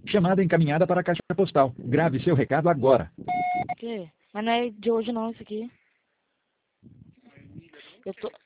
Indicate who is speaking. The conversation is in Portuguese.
Speaker 1: Chamada encaminhada para a caixa postal. Grave seu recado agora.
Speaker 2: O quê? Mas não é de hoje não, isso aqui. Eu tô...